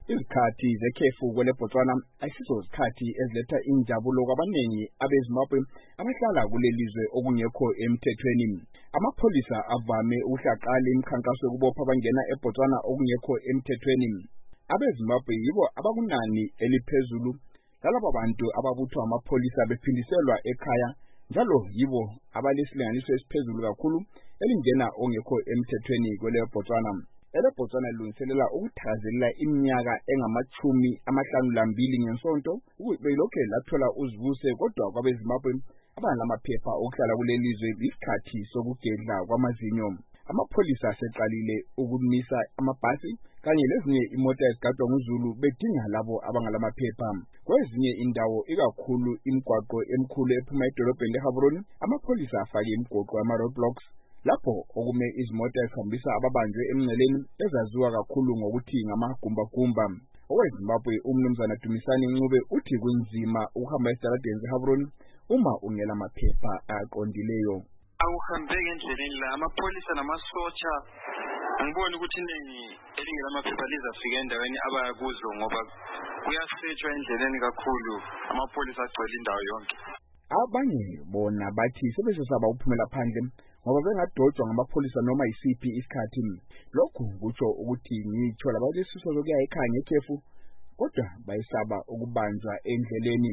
Izikhathi zekhefu kwele Botswana ayisizo izikhathi eziletha injabulo kwabaningi abeZimbabwe abahlala kulelizwe okungekho emthethweni. Amapholisa avame ukuhlaqala imikhankaso yokubopha abangena eBotswana okungekho emthethweni. AbeZimbabwe yibo abakunani eliphezulu lalabo bantu ababuthwa amapholisa bephindiselwa ekhaya, njalo yibo abalesilinganiso esiphezulu kakhulu elingena ongekho emthethweni kwele Botswana. Botswana lilungiselela ukuthakazelela iminyaka engama-52 ngensonto belokhe lathola uzibuse, kodwa kwabeZimbabwe abanamaphepha okuhlala kulelizwe isikhathi sokugedla kwamazinyo. Amapholisa aseqalile ukumisa amabhasi kanye lezinye imota ezigadwa nguZulu bedinga labo abangalamaphepha. Kwezinye indawo ikakhulu imigwaqo emikhulu ephuma edolobheni leGaborone, amapholisa afake imigoqo yama-roadblocks lapho okume izimota ezihambisa ababanjwe emngceleni ezaziwa kakhulu ngokuthi ngamagumbagumba. OweZimbabwe uMnumzana Dumisani Ncube uthi kunzima ukuhamba esitaladeni seGaborone uma ungela maphepha aqondileyo. Akuhambeki endleleni la amapholisa namasotsha ngibona ukuthi iningi elingela amaphepha lizafika endaweni abaya kuzo ngoba kuyasetshwa endleleni kakhulu, amapholisa agcwele indawo yonke. Abanye bona bathi sebesesaba ukuphumela phandle ngoba bengadotshwa ngamapholisa noma isiphi isikhathi. Lokhu kutsho ukuthi ngitsho labalesiso sokuya ekhaya ngekhefu kodwa bayisaba ukubanjwa endleleni.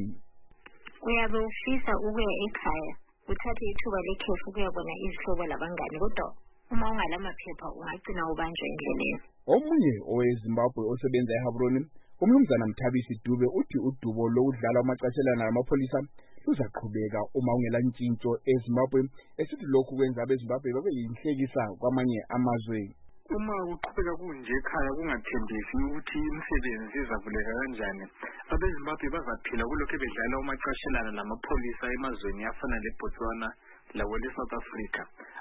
Uyabe ufisa ukuya ekhaya uthathe ithuba lekhefu kuyabona izihlobo labangani, kodwa uma ungalamaphepha ungagcina ubanjwa endleleni. Omunye oweZimbabwe osebenza eGaborone, uMnumzana Mthabisi Dube, uthi udubo lokudlala amacashelana namapholisa luzaqhubeka uma ungela ntshintsho eZimbabwe, esithi lokhu kwenza abeZimbabwe babe yinhlekisa kwamanye amazwe. Uma uqhubeka kunje ekhaya kungathembisi ukuthi imisebenzi izavuleka kanjani, abeZimbabwe bazaphila kulokho bedlala umacashelana namapholisa emazweni afana leBotswana lawo leSouth Africa.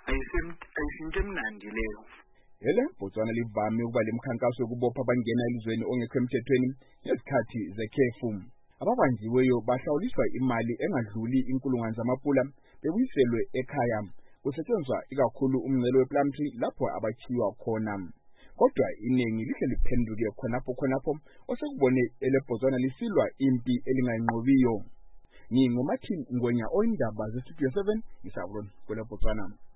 Ayisinto emnandi leyo. Botswana livame ukuba lemikhankaso yokubopha abangena elizweni ongekho emthethweni ngezikhathi zekhefu. Ababanjiweyo bahlawuliswa imali engadluli inkulungwane zamapula bebuyiselwe ekhaya. Kusetshenziswa ikakhulu umngcele wePlumtree lapho abachiwa khona. Kodwa iningi lihle liphenduke khonapho osekubone eleBotswana lisilwa impi elingayinqobiyo. NginguMartin Ngwenya, oyindaba zeStudio 7 eGaborone kwele Botswana.